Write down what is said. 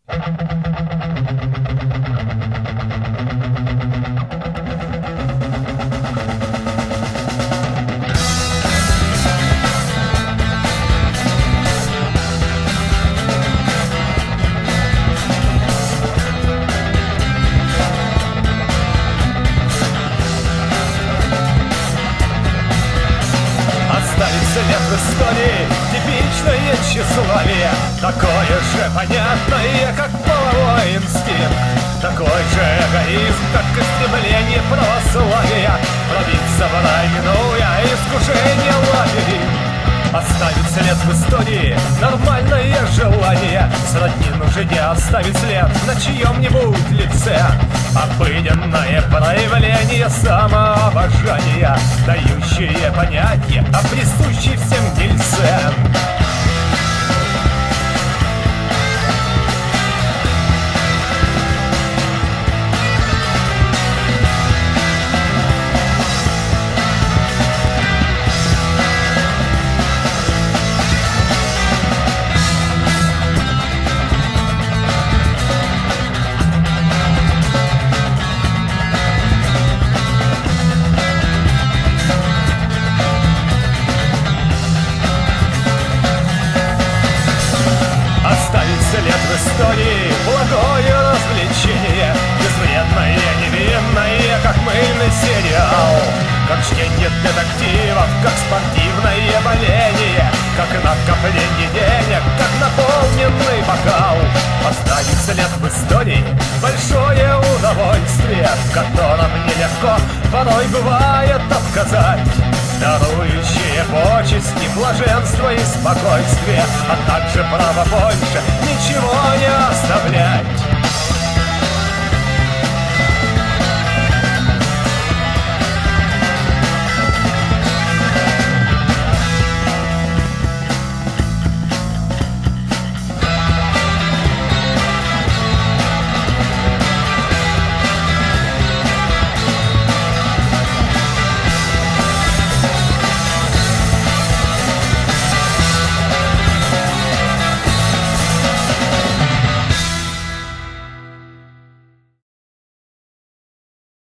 След в истории, типичное тщеславие, такое же понятное, как половой инстинкт, такой же эгоизм, как и стремление православия пробиться в рай, минуя искушение лабиринт. Оставить след в истории — нормальное желание, сродни нужде оставить след на чьем-нибудь лице. Обыденное проявление самообожания, дающее понятие о присущей всем гильзе. Оставить след в истории — благое развлечение, безвредное, невинное, как мыльный сериал, как чтение детективов, как спортивное боление, как накопление денег, как наполненный бокал. Оставить след в истории — большое удовольствие, в котором нелегко порой бывает отказать, дарующие почести, блаженство и спокойствие, а также право больше ничего